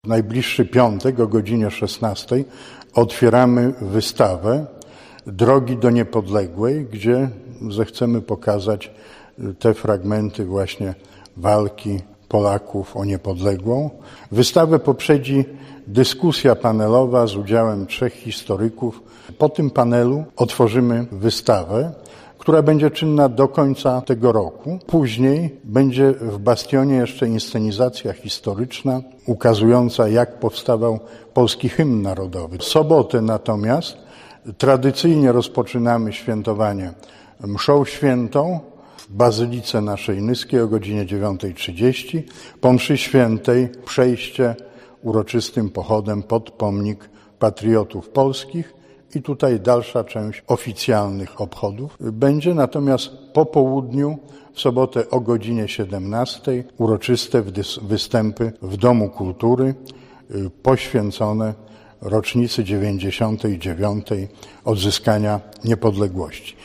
W najbliższy piątek o godzinie 16 otwieramy wystawę Drogi do Niepodległej, gdzie zechcemy pokazać te fragmenty właśnie walki Polaków o niepodległą. Wystawę poprzedzi dyskusja panelowa z udziałem 3 historyków. Po tym panelu otworzymy wystawę, która będzie czynna do końca tego roku. Później będzie w Bastionie jeszcze inscenizacja historyczna ukazująca, jak powstawał polski hymn narodowy. W sobotę natomiast tradycyjnie rozpoczynamy świętowanie mszą świętą w Bazylice naszej Nyskiej o godzinie 9:30. Po mszy świętej przejście uroczystym pochodem pod pomnik patriotów polskich i tutaj dalsza część oficjalnych obchodów. Będzie natomiast po południu w sobotę o godzinie 17 uroczyste występy w Domu Kultury poświęcone rocznicy 99. odzyskania niepodległości.